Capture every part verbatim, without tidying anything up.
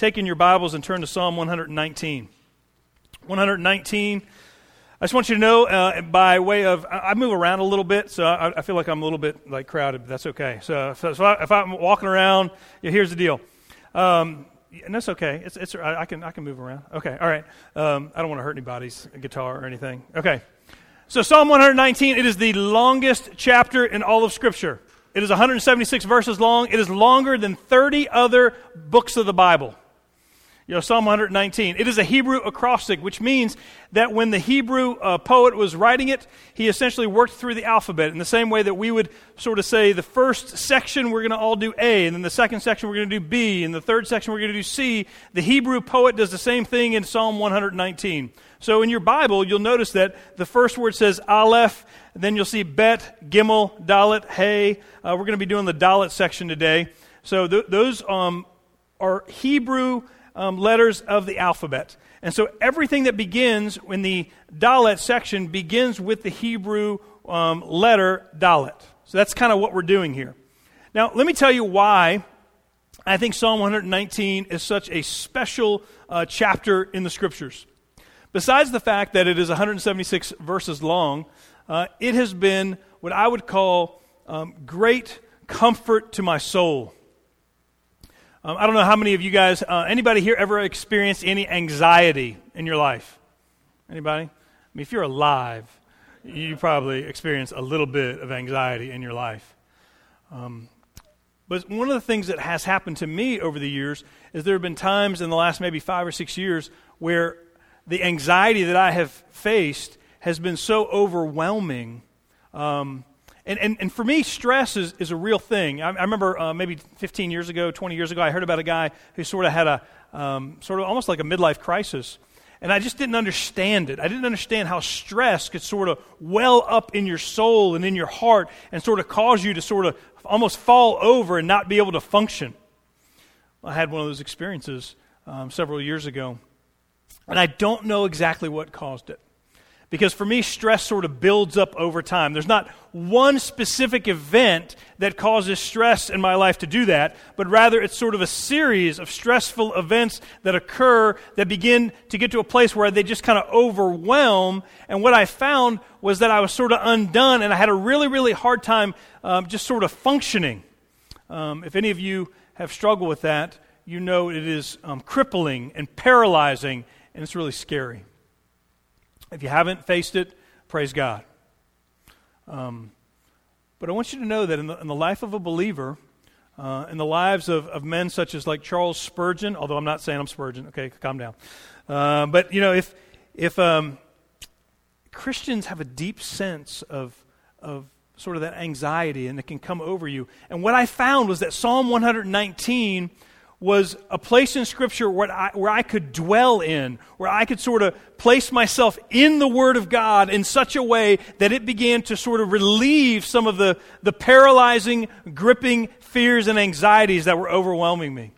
take in your Bibles and turn to Psalm one nineteen. one nineteen, I just want you to know, uh, by way of, I, I move around a little bit, so I, I feel like I'm a little bit like crowded, but that's okay. So, so, so I, if I'm walking around, yeah, here's the deal. Um, and that's okay. It's, it's, I, I can, I can move around. Okay, all right. Um, I don't want to hurt anybody's guitar or anything. Okay. So Psalm one nineteen, it is the longest chapter in all of Scripture. It is one hundred seventy-six verses long. It is longer than thirty other books of the Bible. You know, Psalm one nineteen. It is a Hebrew acrostic, which means that when the Hebrew uh, poet was writing it, he essentially worked through the alphabet in the same way that we would sort of say the first section we're going to all do A, and then the second section we're going to do B, and the third section we're going to do C. The Hebrew poet does the same thing in Psalm one nineteen. So in your Bible, you'll notice that the first word says Aleph, then you'll see Bet, Gimel, Dalet, Hey. Uh, we're going to be doing the Dalet section today. So th- those um, are Hebrew Um, letters of the alphabet. And so everything that begins in the Dalet section begins with the Hebrew um, letter Dalet. So that's kind of what we're doing here. Now, let me tell you why I think Psalm one nineteen is such a special uh, chapter in the Scriptures. Besides the fact that it is one hundred seventy-six verses long, uh, it has been what I would call um, great comfort to my soul. Um, I don't know how many of you guys, uh, anybody here ever experienced any anxiety in your life? Anybody? I mean, if you're alive, you probably experience a little bit of anxiety in your life. Um, but one of the things that has happened to me over the years is there have been times in the last maybe five or six years where the anxiety that I have faced has been so overwhelming. Um And, and and for me, stress is, is a real thing. I, I remember uh, maybe fifteen years ago, twenty years ago, I heard about a guy who sort of had a, um, sort of almost like a midlife crisis. And I just didn't understand it. I didn't understand how stress could sort of well up in your soul and in your heart and sort of cause you to sort of almost fall over and not be able to function. I had one of those experiences um, several years ago. And I don't know exactly what caused it. Because for me, stress sort of builds up over time. There's not one specific event that causes stress in my life to do that, but rather it's sort of a series of stressful events that occur that begin to get to a place where they just kind of overwhelm. And what I found was that I was sort of undone, and I had a really, really hard time um, just sort of functioning. Um, if any of you have struggled with that, you know it is um, crippling and paralyzing, and it's really scary. If you haven't faced it, praise God. Um, but I want you to know that in the, in the life of a believer, uh, in the lives of, of men such as like Charles Spurgeon, although I'm not saying I'm Spurgeon, okay, calm down. Uh, but, you know, if if um, Christians have a deep sense of of sort of that anxiety and it can come over you. And what I found was that Psalm one nineteen was a place in Scripture where I, where I could dwell in, where I could sort of place myself in the Word of God in such a way that it began to sort of relieve some of the, the paralyzing, gripping fears and anxieties that were overwhelming me.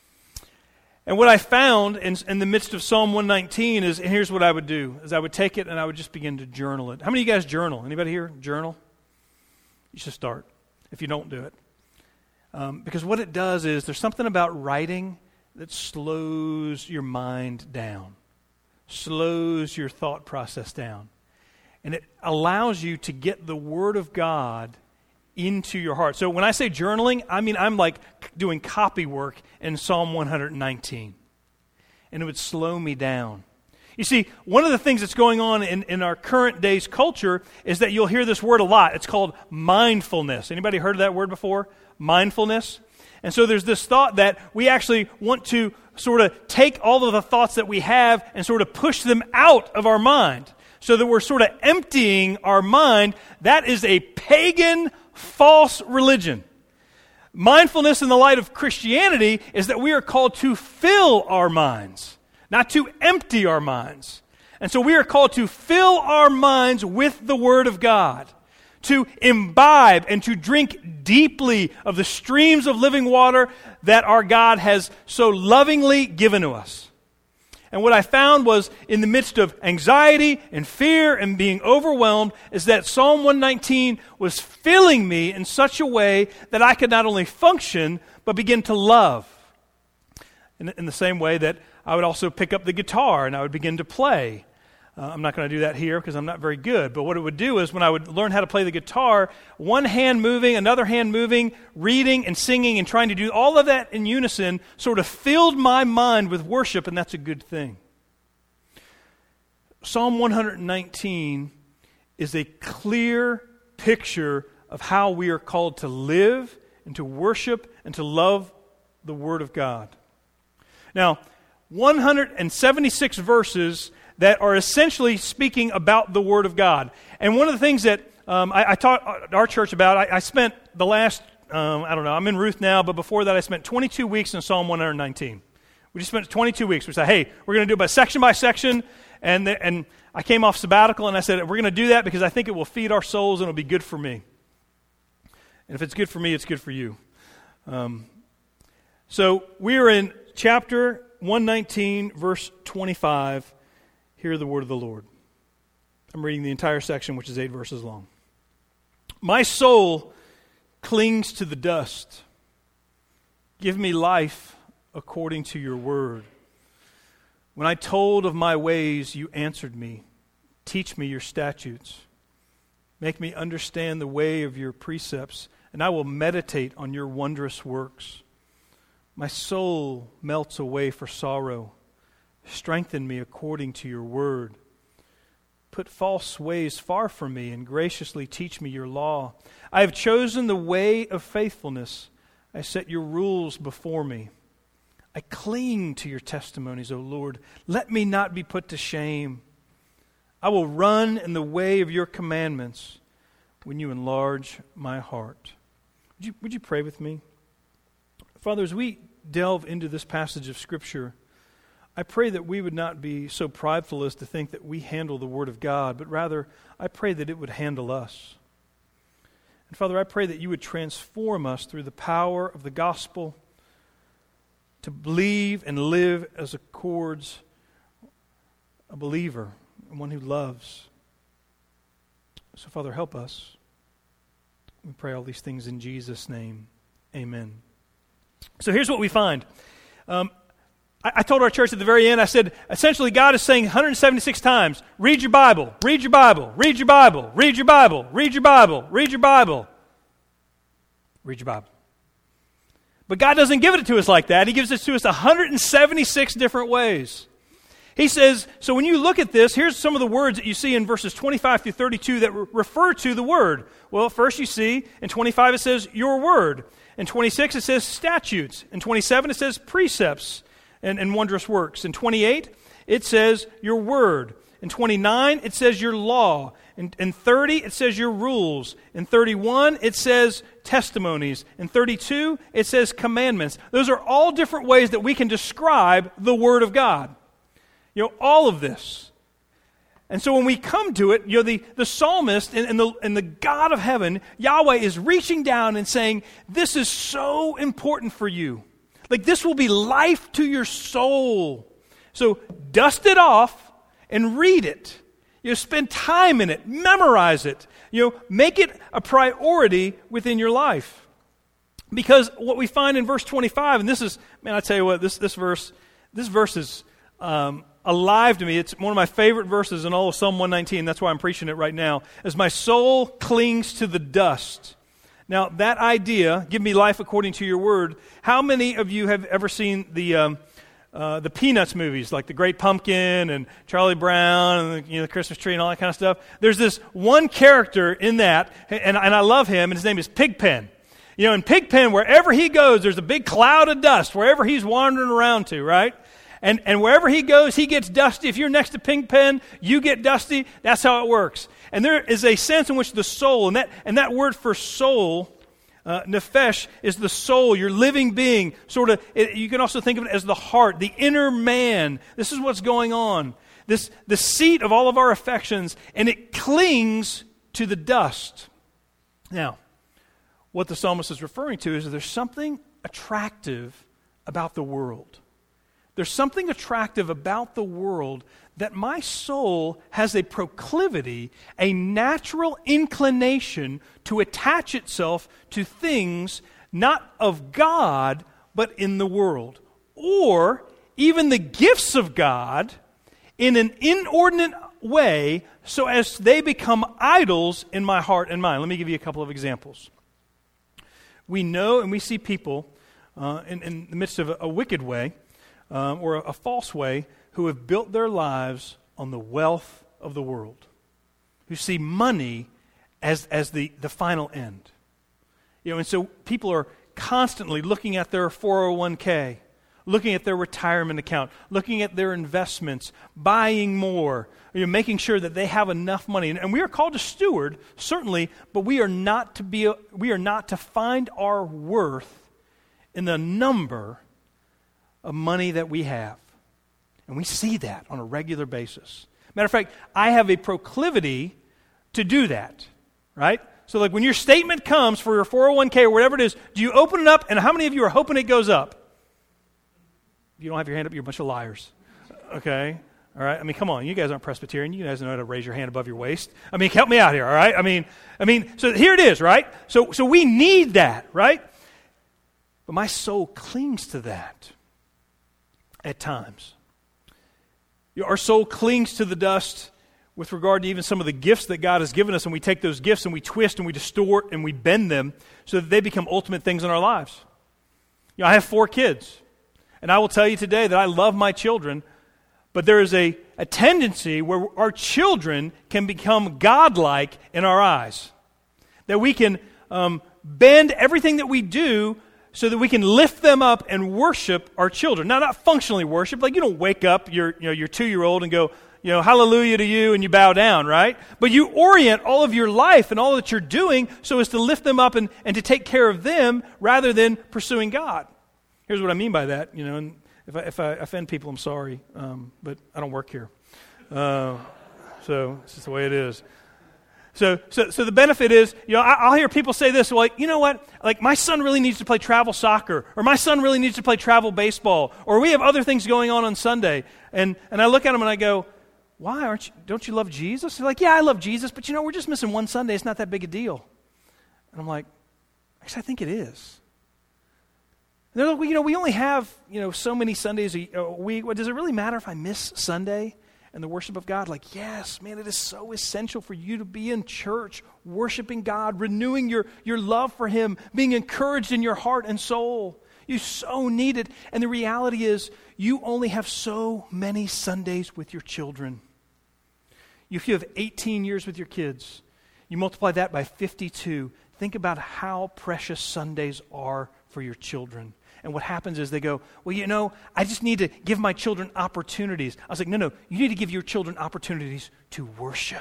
And what I found in, in the midst of Psalm one nineteen is, and here's what I would do, is I would take it and I would just begin to journal it. How many of you guys journal? Anybody here journal? You should start if you don't do it. Um, because what it does is there's something about writing that slows your mind down, slows your thought process down. And it allows you to get the Word of God into your heart. So when I say journaling, I mean I'm like doing copy work in Psalm one nineteen. And it would slow me down. You see, one of the things that's going on in, in our current day's culture is that you'll hear this word a lot. It's called mindfulness. Anybody heard of that word before? Mindfulness. And so there's this thought that we actually want to sort of take all of the thoughts that we have and sort of push them out of our mind so that we're sort of emptying our mind. That is a pagan, false religion. Mindfulness in the light of Christianity is that we are called to fill our minds, not to empty our minds. And so we are called to fill our minds with the Word of God, to imbibe and to drink deeply of the streams of living water that our God has so lovingly given to us. And what I found was in the midst of anxiety and fear and being overwhelmed is that Psalm one nineteen was filling me in such a way that I could not only function but begin to love. In, in the same way that I would also pick up the guitar and I would begin to play. Uh, I'm not going to do that here because I'm not very good, but what it would do is when I would learn how to play the guitar, one hand moving, another hand moving, reading and singing and trying to do all of that in unison sort of filled my mind with worship, and that's a good thing. Psalm one nineteen is a clear picture of how we are called to live and to worship and to love the Word of God. Now, one hundred seventy-six verses that are essentially speaking about the Word of God. And one of the things that um, I, I taught our church about, I, I spent the last, um, I don't know, I'm in Ruth now, but before that I spent twenty-two weeks in Psalm one nineteen. We just spent twenty-two weeks. We said, hey, we're going to do it by section by section. And, the, and I came off sabbatical and I said, we're going to do that because I think it will feed our souls and it'll be good for me. And if it's good for me, it's good for you. Um, so we are in chapter one nineteen, verse twenty-five. Hear the word of the Lord. I'm reading the entire section, which is eight verses long. My soul clings to the dust. Give me life according to your word. When I told of my ways, you answered me. Teach me your statutes. Make me understand the way of your precepts, and I will meditate on your wondrous works. My soul melts away for sorrow. Strengthen me according to your word. Put false ways far from me and graciously teach me your law. I have chosen the way of faithfulness. I set your rules before me. I cling to your testimonies, O Lord. Let me not be put to shame. I will run in the way of your commandments when you enlarge my heart. Would you, would you pray with me? Father, as we delve into this passage of Scripture, I pray that we would not be so prideful as to think that we handle the Word of God, but rather I pray that it would handle us. And Father, I pray that you would transform us through the power of the gospel to believe and live as accords a believer, one who loves. So Father, help us. We pray all these things in Jesus' name. Amen. So here's what we find. Um, I told our church at the very end, I said, essentially God is saying one hundred seventy-six times, read your Bible, read your Bible, read your Bible, read your Bible, read your Bible, read your Bible. Read your Bible. But God doesn't give it to us like that. He gives it to us one hundred seventy-six different ways. He says, so when you look at this, here's some of the words that you see in verses twenty-five through thirty-two that re- refer to the Word. Well, first you see, in twenty-five it says, your Word. In twenty-six it says statutes. In twenty-seven it says precepts. And, and wondrous works. In twenty-eight, it says your word. In twenty-nine, it says your law. In, in thirty, it says your rules. In thirty-one, it says testimonies. In thirty-two, it says commandments. Those are all different ways that we can describe the Word of God. You know, all of this. And so when we come to it, you know, the, the psalmist and, and, the, and the God of heaven, Yahweh, is reaching down and saying, this is so important for you. Like this will be life to your soul. So dust it off and read it. You know, spend time in it. Memorize it. You know, make it a priority within your life. Because what we find in verse twenty-five, and this is, man, I tell you what, this this verse, this verse is um, alive to me. It's one of my favorite verses in all of Psalm one nineteen. That's why I'm preaching it right now. As my soul clings to the dust. Now, that idea, give me life according to your word, how many of you have ever seen the um, uh, the Peanuts movies, like The Great Pumpkin and Charlie Brown and the, you know, the Christmas tree and all that kind of stuff? There's this one character in that, and, and I love him, and his name is Pigpen. You know, in Pigpen, wherever he goes, there's a big cloud of dust, wherever he's wandering around to, right? And and wherever he goes, he gets dusty. If you're next to Pigpen, you get dusty. That's how it works. And there is a sense in which the soul, and that and that word for soul, uh, nephesh, is the soul, your living being. Sort of, it, you can also think of it as the heart, the inner man. This is what's going on. This the seat of all of our affections, and it clings to the dust. Now, what the psalmist is referring to is that there's something attractive about the world. There's something attractive about the world that my soul has a proclivity, a natural inclination to attach itself to things not of God, but in the world, or even the gifts of God in an inordinate way so as they become idols in my heart and mind. Let me give you a couple of examples. We know and we see people uh, in, in the midst of a, a wicked way um, or a, a false way who have built their lives on the wealth of the world, who see money as, as the, the final end. You know, and so people are constantly looking at their four oh one k, looking at their retirement account, looking at their investments, buying more, you know, making sure that they have enough money. And, and we are called to steward, certainly, but we are not to be we are not to find our worth in the number of money that we have. And we see that on a regular basis. Matter of fact, I have a proclivity to do that, right? So like when your statement comes for your four oh one k or whatever it is, do you open it up, and how many of you are hoping it goes up? If you don't have your hand up, you're a bunch of liars. Okay? All right? I mean, come on. You guys aren't Presbyterian. You guys know how to raise your hand above your waist. I mean, help me out here, all right? I mean, I mean, so here it is, right? So so we need that, right? But my soul clings to that at times. Our soul clings to the dust with regard to even some of the gifts that God has given us, and we take those gifts and we twist and we distort and we bend them so that they become ultimate things in our lives. You know, I have four kids, and I will tell you today that I love my children, but there is a, a tendency where our children can become godlike in our eyes, that we can um, bend everything that we do so that we can lift them up and worship our children. Now, not functionally worship, like you don't wake up your, you know, your two-year-old and go, you know, hallelujah to you, and you bow down, right? But you orient all of your life and all that you're doing so as to lift them up and, and to take care of them rather than pursuing God. Here's what I mean by that, you know, and if I, if I offend people, I'm sorry, um, but I don't work here. Uh, so it's just the way it is. So, so, so the benefit is, you know, I, I'll hear people say this, well, like, you know what, like my son really needs to play travel soccer, or my son really needs to play travel baseball, or we have other things going on on Sunday, and and I look at them and I go, why aren't you? Don't you love Jesus? They're like, yeah, I love Jesus, but you know, we're just missing one Sunday. It's not that big a deal. And I'm like, actually, I think it is. And they're like, well, you know, we only have you know so many Sundays a week. Well, does it really matter if I miss Sunday and the worship of God? Like, yes, man, it is so essential for you to be in church, worshiping God, renewing your, your love for Him, being encouraged in your heart and soul. You so need it. And the reality is, you only have so many Sundays with your children. If you have eighteen years with your kids, you multiply that by fifty-two. Think about how precious Sundays are for your children. And what happens is they go, well, you know, I just need to give my children opportunities. I was like, no, no, you need to give your children opportunities to worship.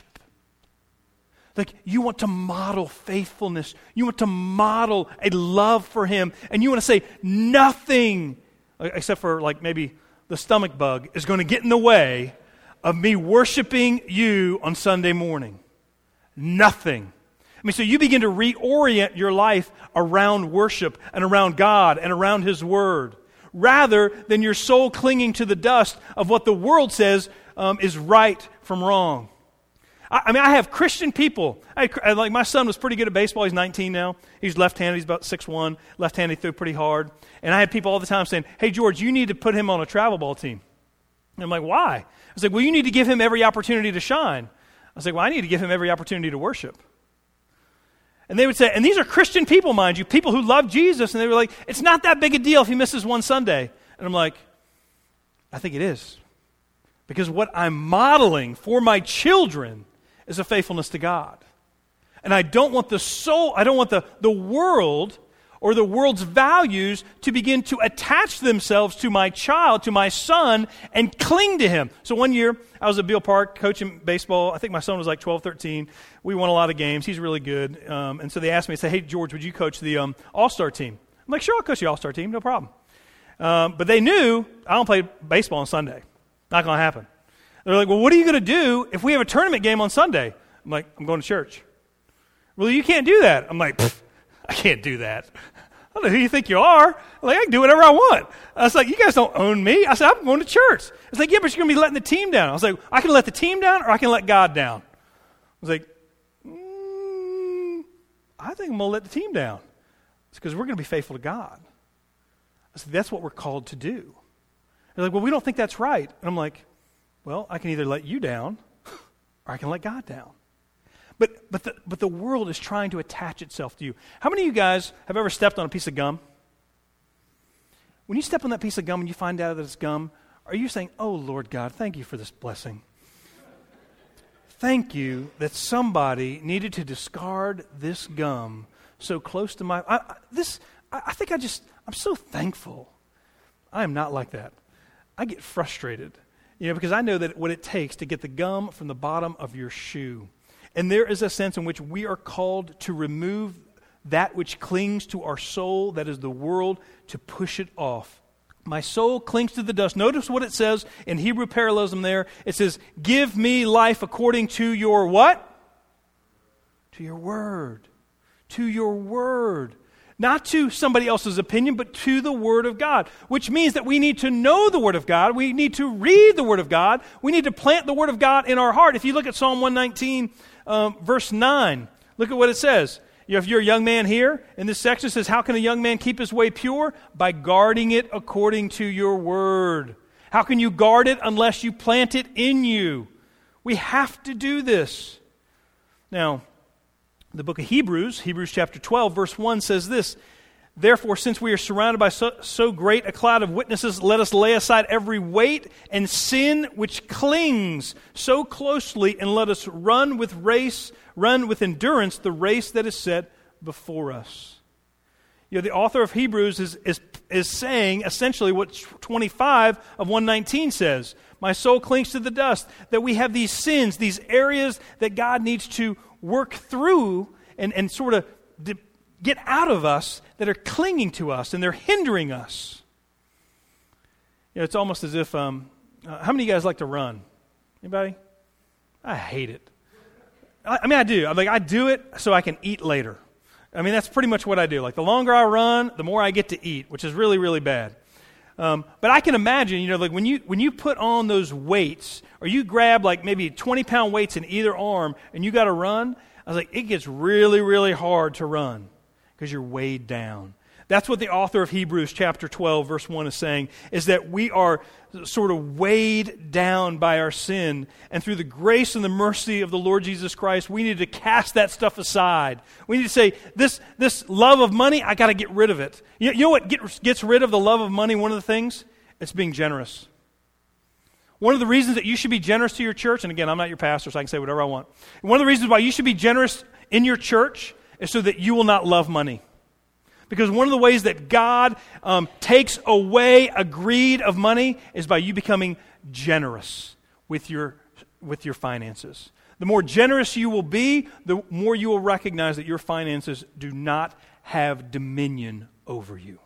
Like, you want to model faithfulness. You want to model a love for Him. And you want to say nothing, except for like maybe the stomach bug, is going to get in the way of me worshiping you on Sunday morning. Nothing. I mean, so you begin to reorient your life around worship and around God and around His Word, rather than your soul clinging to the dust of what the world says um, is right from wrong. I, I mean, I have Christian people. I, I, like my son was pretty good at baseball. He's nineteen now. He's left-handed. He's about six one. Left-handed, he threw pretty hard. And I had people all the time saying, hey, George, you need to put him on a travel ball team. And I'm like, why? I was like, well, you need to give him every opportunity to shine. I was like, well, I need to give him every opportunity to worship. And they would say, and these are Christian people, mind you, people who love Jesus, and they were like, it's not that big a deal if he misses one Sunday. And I'm like, I think it is. Because what I'm modeling for my children is a faithfulness to God. And I don't want the soul, I don't want the, the world or the world's values to begin to attach themselves to my child, to my son, and cling to him. So one year, I was at Beale Park coaching baseball. I think my son was like twelve, thirteen. We won a lot of games. He's really good. Um, and so they asked me, they said, hey, George, would you coach the um, All-Star team? I'm like, sure, I'll coach the All-Star team, no problem. Um, but they knew I don't play baseball on Sunday. Not going to happen. They're like, well, what are you going to do if we have a tournament game on Sunday? I'm like, I'm going to church. Well, you can't do that. I'm like, I can't do that. I don't know who you think you are. I'm like, I can do whatever I want. I was like, you guys don't own me. I said, I'm going to church. It's like, yeah, but you're going to be letting the team down. I was like, I can let the team down or I can let God down. I was like, mm, I think I'm going to let the team down. It's because we're going to be faithful to God. I said, that's what we're called to do. They're like, well, we don't think that's right. And I'm like, well, I can either let you down or I can let God down. But but the, but the world is trying to attach itself to you. How many of you guys have ever stepped on a piece of gum? When you step on that piece of gum and you find out that it's gum, are you saying, oh, Lord God, thank you for this blessing? Thank you that somebody needed to discard this gum so close to my... I, I, this, I, I think I just, I'm so thankful. I am not like that. I get frustrated, you know, because I know that what it takes to get the gum from the bottom of your shoe. And there is a sense in which we are called to remove that which clings to our soul, that is the world, to push it off. My soul clings to the dust. Notice what it says in Hebrew parallelism there. It says, give me life according to your what? To your word. To your word. Not to somebody else's opinion, but to the Word of God, which means that we need to know the Word of God. We need to read the Word of God. We need to plant the Word of God in our heart. If you look at Psalm one nineteen, um, verse nine, look at what it says. You know, if you're a young man here, in this section it says, how can a young man keep his way pure? By guarding it according to your Word. How can you guard it unless you plant it in you? We have to do this. Now, the book of Hebrews, Hebrews chapter twelve, verse one says this, therefore, since we are surrounded by so, so great a cloud of witnesses, let us lay aside every weight and sin which clings so closely, and let us run with race, run with endurance the race that is set before us. You know, the author of Hebrews is, is, is saying essentially what twenty-five of one nineteen says. My soul clings to the dust, that we have these sins, these areas that God needs to work through and, and sort of di- get out of us that are clinging to us and they're hindering us. You know, it's almost as if, um, uh, how many of you guys like to run? Anybody? I hate it. I, I mean, I do. I'm like, I do it so I can eat later. I mean, that's pretty much what I do. Like, the longer I run, the more I get to eat, which is really, really bad. Um, but I can imagine, you know, like when you when you put on those weights, or you grab like maybe twenty pound weights in either arm, and you got to run, I was like, it gets really, really hard to run because you're weighed down. That's what the author of Hebrews chapter twelve, verse one is saying, is that we are sort of weighed down by our sin, and through the grace and the mercy of the Lord Jesus Christ, we need to cast that stuff aside. We need to say, this, this love of money, I got to get rid of it. You, you know what get, gets rid of the love of money? One of the things? It's being generous. One of the reasons that you should be generous to your church, and again, I'm not your pastor, so I can say whatever I want. One of the reasons why you should be generous in your church is so that you will not love money. Because one of the ways that God um, takes away a greed of money is by you becoming generous with your, with your finances. The more generous you will be, the more you will recognize that your finances do not have dominion over you.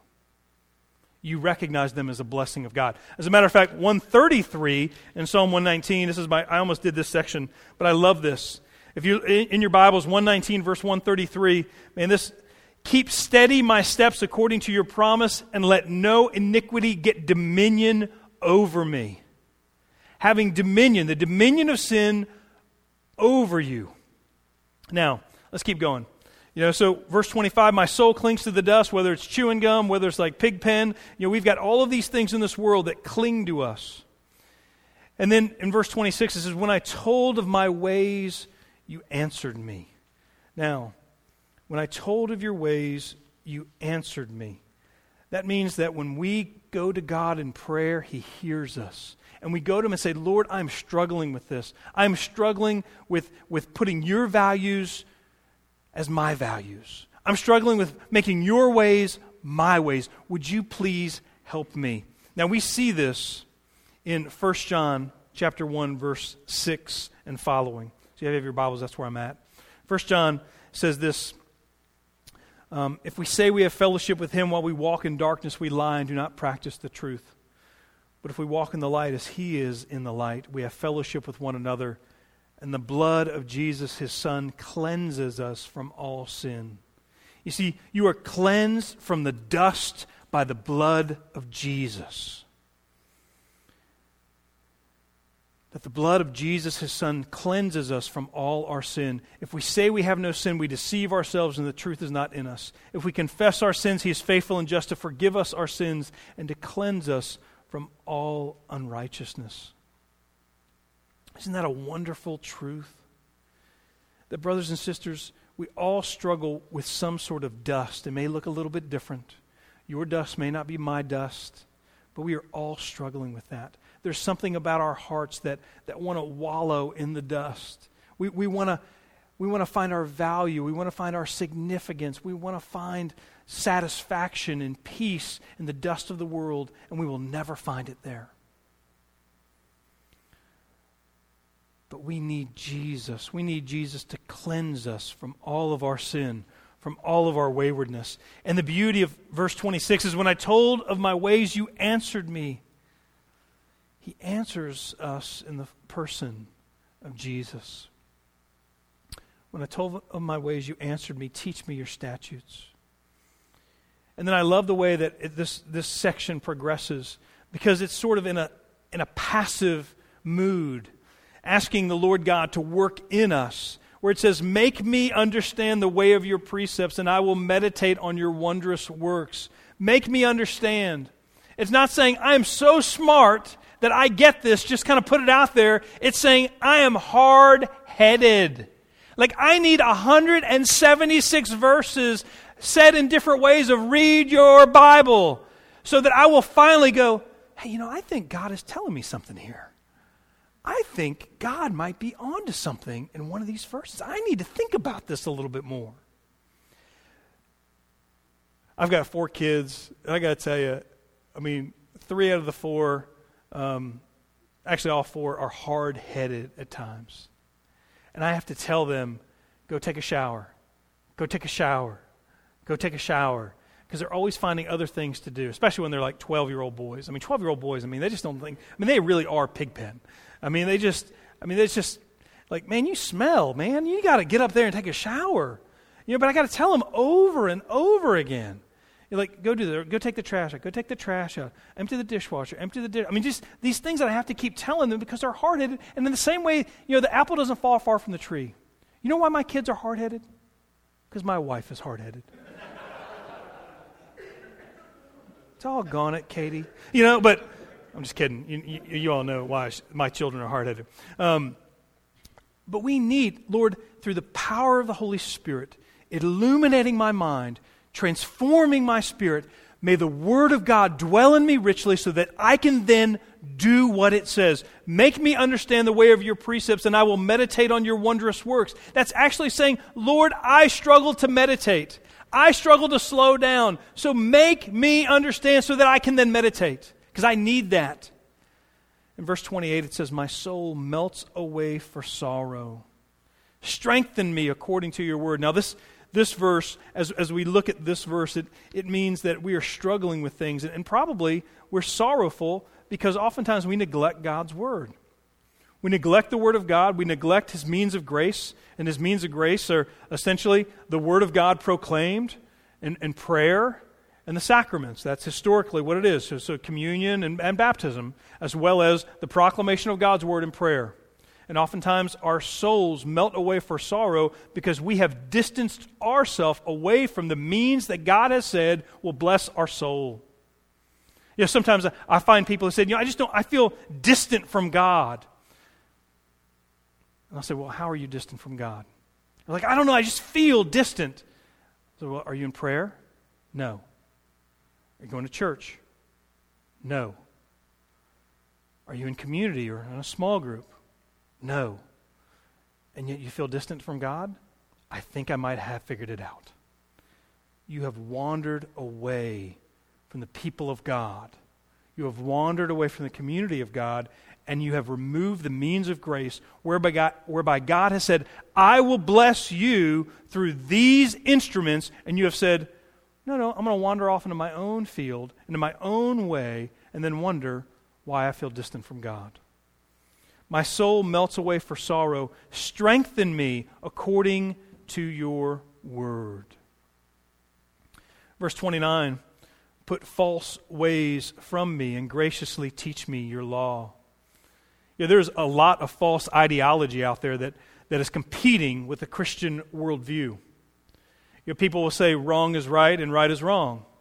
You recognize them as a blessing of God. As a matter of fact, one thirty-three in Psalm one nineteen, this is my, I almost did this section, but I love this. If you in your Bibles, one nineteen verse one thirty-three, man, this... Keep steady my steps according to your promise, and let no iniquity get dominion over me. Having dominion, the dominion of sin over you. Now, let's keep going. You know, so verse twenty-five, my soul clings to the dust, whether it's chewing gum, whether it's like pig pen. You know, we've got all of these things in this world that cling to us. And then in verse twenty-six, it says, when I told of my ways, you answered me. Now, when I told of your ways, you answered me. That means that when we go to God in prayer, He hears us. And we go to Him and say, Lord, I'm struggling with this. I'm struggling with, with putting your values as my values. I'm struggling with making your ways my ways. Would you please help me? Now we see this in First John chapter one, verse six and following. So you have your Bibles, that's where I'm at. First John says this, Um, if we say we have fellowship with Him while we walk in darkness, we lie and do not practice the truth. But if we walk in the light as He is in the light, we have fellowship with one another, and the blood of Jesus, His Son, cleanses us from all sin. You see, you are cleansed from the dust by the blood of Jesus. That the blood of Jesus, His Son, cleanses us from all our sin. If we say we have no sin, we deceive ourselves and the truth is not in us. If we confess our sins, He is faithful and just to forgive us our sins and to cleanse us from all unrighteousness. Isn't that a wonderful truth? That, brothers and sisters, we all struggle with some sort of dust. It may look a little bit different. Your dust may not be my dust, but we are all struggling with that. There's something about our hearts that, that want to wallow in the dust. We, we want to we want to find our value. We want to find our significance. We want to find satisfaction and peace in the dust of the world, and we will never find it there. But we need Jesus. We need Jesus to cleanse us from all of our sin, from all of our waywardness. And the beauty of verse twenty-six is, when I told of my ways, you answered me. He answers us in the person of Jesus. When I told of my ways, you answered me. Teach me your statutes. And then I love the way that it, this, this section progresses, because it's sort of in a, in a passive mood, asking the Lord God to work in us, where it says, make me understand the way of your precepts, and I will meditate on your wondrous works. Make me understand. It's not saying, I am so smart that I get this, just kind of put it out there. It's saying, I am hard-headed. Like, I need one hundred seventy-six verses said in different ways of read your Bible, so that I will finally go, hey, you know, I think God is telling me something here. I think God might be onto something in one of these verses. I need to think about this a little bit more. I've got four kids, and I got to tell you, I mean, three out of the four, um, actually all four, are hard-headed at times. And I have to tell them, go take a shower, go take a shower, go take a shower, because they're always finding other things to do, especially when they're like twelve-year-old boys. I mean, twelve-year-old boys, I mean, they just don't think, I mean, they really are Pigpen. I mean, they just, I mean, it's just like, man, you smell, man. You got to get up there and take a shower. You know, but I got to tell them over and over again. You're like, go do the, go take the trash out, go take the trash out, empty the dishwasher, empty the dish. I mean, just these things that I have to keep telling them because they're hard-headed. And in the same way, you know, the apple doesn't fall far from the tree. You know why my kids are hard-headed? Because my wife is hard-headed. Doggone it, Katie. You know, but I'm just kidding. You, you, you all know why my children are hard-headed. Um, but we need, Lord, through the power of the Holy Spirit, illuminating my mind, transforming my spirit, may the Word of God dwell in me richly so that I can then do what it says. Make me understand the way of your precepts, and I will meditate on your wondrous works. That's actually saying, Lord, I struggle to meditate. I struggle to slow down. So make me understand so that I can then meditate, because I need that. In verse twenty-eight, it says, my soul melts away for sorrow. Strengthen me according to your word. Now this This verse, as as we look at this verse, it, it means that we are struggling with things, and, and probably we're sorrowful because oftentimes we neglect God's word. We neglect the word of God. We neglect his means of grace, and his means of grace are essentially the word of God proclaimed, and, and prayer, and the sacraments. That's historically what it is. So, so communion and, and baptism, as well as the proclamation of God's word and prayer. And oftentimes our souls melt away for sorrow because we have distanced ourselves away from the means that God has said will bless our soul. You know, sometimes I find people who say, you know, I just don't, I feel distant from God. And I'll say, well, how are you distant from God? They're like, I don't know, I just feel distant. So, well, are you in prayer? No. Are you going to church? No. Are you in community or in a small group? No. And yet you feel distant from God? I think I might have figured it out. You have wandered away from the people of God. You have wandered away from the community of God, and you have removed the means of grace whereby God, whereby God has said, I will bless you through these instruments, and you have said, no, no, I'm going to wander off into my own field, into my own way, and then wonder why I feel distant from God. My soul melts away for sorrow. Strengthen me according to your word. Verse twenty-nine, put false ways from me and graciously teach me your law. Yeah, there's a lot of false ideology out there that, that is competing with the Christian worldview. You know, people will say wrong is right and right is wrong. I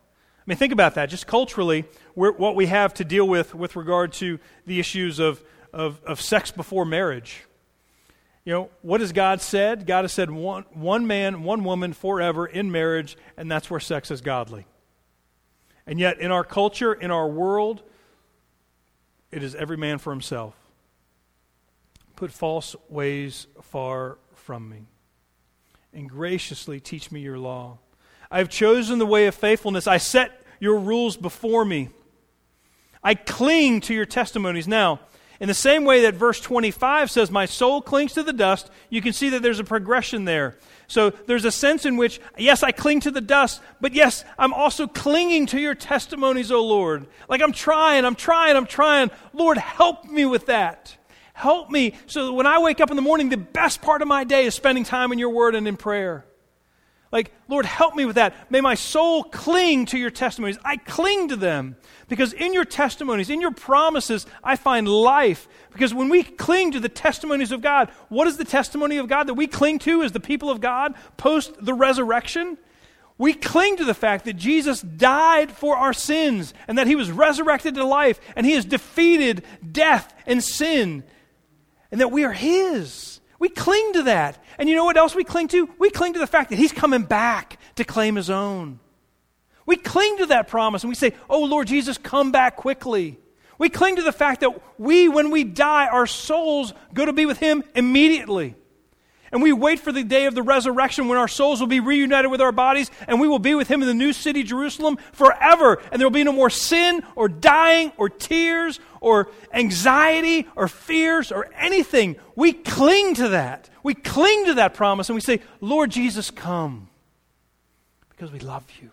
mean, think about that. Just culturally, we're, what we have to deal with with regard to the issues of, of, of sex before marriage. You know, what has God said? God has said one, one man, one woman forever in marriage, and that's where sex is godly. And yet, in our culture, in our world, it is every man for himself. Put false ways far from me, and graciously teach me your law. I have chosen the way of faithfulness. I set your rules before me. I cling to your testimonies. Now, in the same way that verse twenty-five says, my soul clings to the dust, you can see that there's a progression there. So there's a sense in which, yes, I cling to the dust, but yes, I'm also clinging to your testimonies, O Lord. Like I'm trying, I'm trying, I'm trying. Lord, help me with that. Help me so that when I wake up in the morning, the best part of my day is spending time in your word and in prayer. Like, Lord, help me with that. May my soul cling to your testimonies. I cling to them because in your testimonies, in your promises, I find life. Because when we cling to the testimonies of God, what is the testimony of God that we cling to as the people of God post the resurrection? We cling to the fact that Jesus died for our sins and that he was resurrected to life and he has defeated death and sin and that we are his. We cling to that. And you know what else we cling to? We cling to the fact that he's coming back to claim his own. We cling to that promise and we say, oh, Lord Jesus, come back quickly. We cling to the fact that we, when we die, our souls go to be with him immediately. And we wait for the day of the resurrection when our souls will be reunited with our bodies and we will be with him in the new city, Jerusalem, forever. And there will be no more sin or dying or tears or anxiety or fears or anything. We cling to that. We cling to that promise and we say, Lord Jesus, come, because we love you.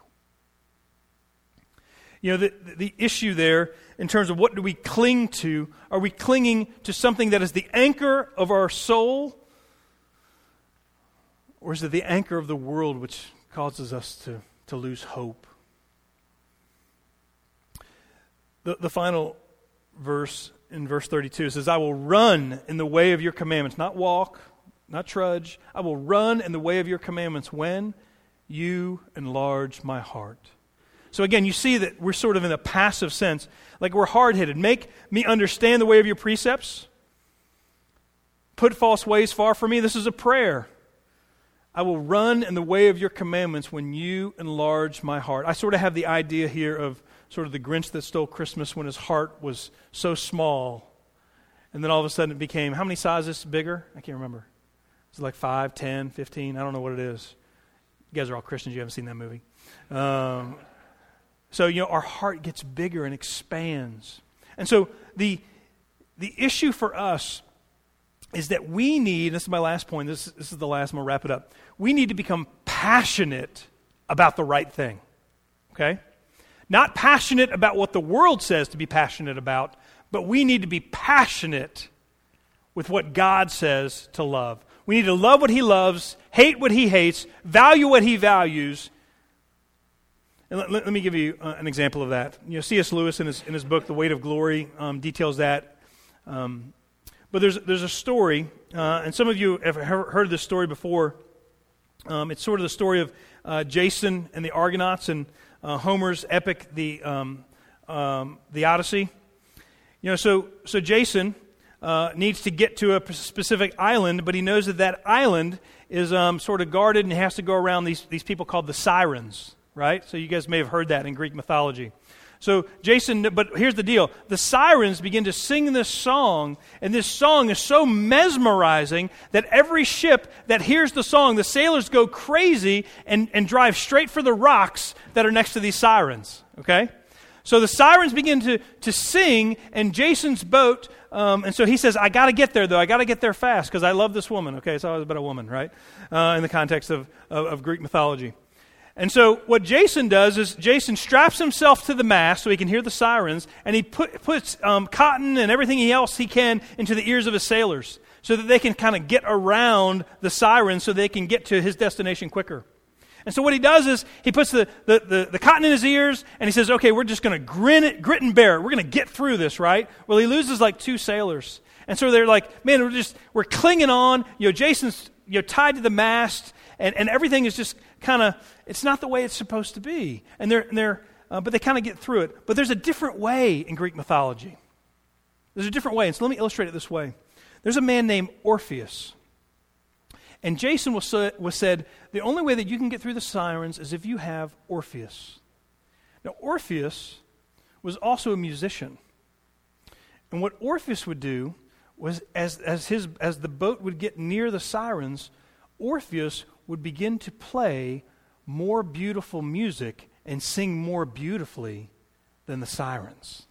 You know, the, the issue there in terms of what do we cling to, are we clinging to something that is the anchor of our soul? Or is it the anchor of the world which causes us to, to lose hope? The, the final verse in verse thirty-two says, I will run in the way of your commandments. Not walk, not trudge. I will run in the way of your commandments when you enlarge my heart. So again, you see that we're sort of in a passive sense, like we're hard-headed. Make me understand the way of your precepts. Put false ways far from me. This is a prayer. I will run in the way of your commandments when you enlarge my heart. I sort of have the idea here of sort of the Grinch that stole Christmas when his heart was so small. And then all of a sudden it became, how many sizes bigger? I can't remember. Is it like five, ten, fifteen? I don't know what it is. You guys are all Christians. You haven't seen that movie. Um, so, you know, our heart gets bigger and expands. And so the the issue for us is that we need, this is my last point, this, this is the last, I'm going to wrap it up. We need to become passionate about the right thing, okay? Not passionate about what the world says to be passionate about, but we need to be passionate with what God says to love. We need to love what he loves, hate what he hates, value what he values. And let, let me give you uh, an example of that. You know, C S Lewis in his, in his book, The Weight of Glory, um, details that. Um, But there's there's a story, uh, and some of you have heard this story before. Um, it's sort of the story of uh, Jason and the Argonauts and uh, Homer's epic, the um, um, the Odyssey. You know, so so Jason uh, needs to get to a specific island, but he knows that that island is um, sort of guarded, and he has to go around these these people called the Sirens, right? So you guys may have heard that in Greek mythology. So Jason, but here's the deal. The Sirens begin to sing this song, and this song is so mesmerizing that every ship that hears the song, the sailors go crazy and, and drive straight for the rocks that are next to these sirens, okay? So the sirens begin to, to sing, and Jason's boat, um, and so he says, I got to get there, though. I got to get there fast because I love this woman, okay? It's always about a woman, right? Uh, in the context of, of, of Greek mythology. And so what Jason does is Jason straps himself to the mast so he can hear the sirens, and he put, puts um, cotton and everything else he can into the ears of his sailors so that they can kind of get around the sirens so they can get to his destination quicker. And so what he does is he puts the, the, the, the cotton in his ears, and he says, okay, we're just going to grin it, grit and bear it. We're going to get through this, right? Well, he loses like two sailors. And so they're like, man, we're just, we're clinging on. You know, Jason's you know, tied to the mast, and, and everything is just kind of, it's not the way it's supposed to be. And they're, and they're uh, but they kind of get through it. But there's a different way in Greek mythology. There's a different way, and so let me illustrate it this way. There's a man named Orpheus. And Jason was, was said, the only way that you can get through the sirens is if you have Orpheus. Now, Orpheus was also a musician. And what Orpheus would do was, as, as, his, as the boat would get near the sirens, Orpheus would begin to play more beautiful music and sing more beautifully than the sirens.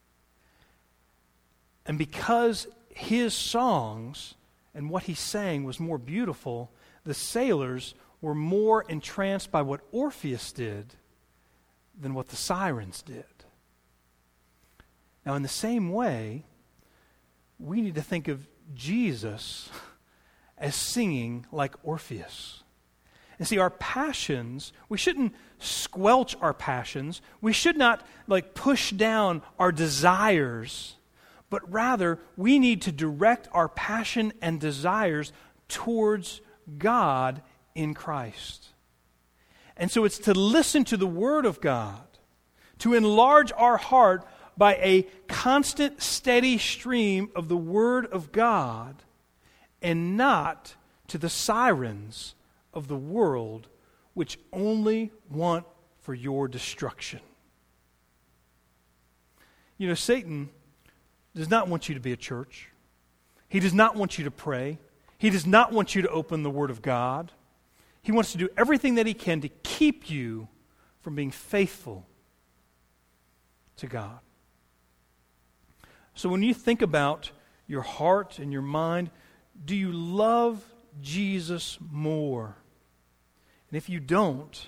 And because his songs and what he sang was more beautiful, the sailors were more entranced by what Orpheus did than what the sirens did. Now, in the same way, we need to think of Jesus as singing like Orpheus. And see, our passions, we shouldn't squelch our passions. We should not like push down our desires, but rather we need to direct our passion and desires towards God in Christ. And so it's to listen to the Word of God, to enlarge our heart by a constant, steady stream of the Word of God, and not to the sirens of the world, which only want for your destruction. You know, Satan does not want you to be a church. He does not want you to pray. He does not want you to open the Word of God. He wants to do everything that he can to keep you from being faithful to God. So when you think about your heart and your mind, do you love Jesus more? And if you don't,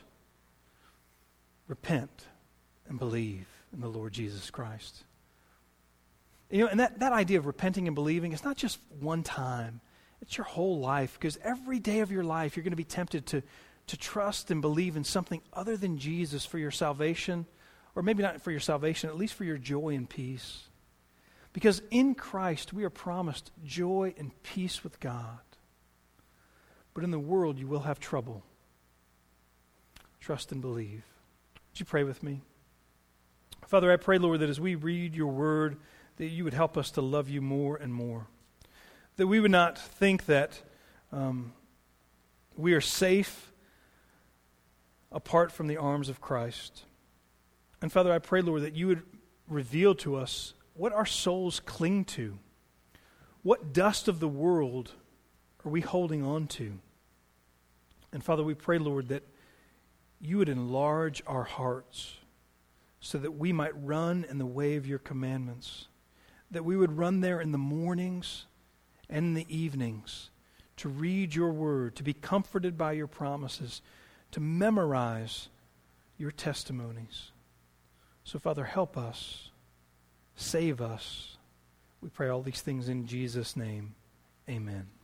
repent and believe in the Lord Jesus Christ. You know, and that, that idea of repenting and believing, it's not just one time. It's your whole life, because every day of your life you're going to be tempted to, to trust and believe in something other than Jesus for your salvation, or maybe not for your salvation, at least for your joy and peace. Because in Christ we are promised joy and peace with God. But in the world you will have trouble. Trust and believe. Would you pray with me? Father, I pray, Lord, that as we read your word, that you would help us to love you more and more. That we would not think that um, we are safe apart from the arms of Christ. And Father, I pray, Lord, that you would reveal to us what our souls cling to. What dust of the world are we holding on to? And Father, we pray, Lord, that you would enlarge our hearts so that we might run in the way of your commandments. That we would run there in the mornings and in the evenings to read your word, to be comforted by your promises, to memorize your testimonies. So, Father, help us. Save us. We pray all these things in Jesus' name. Amen.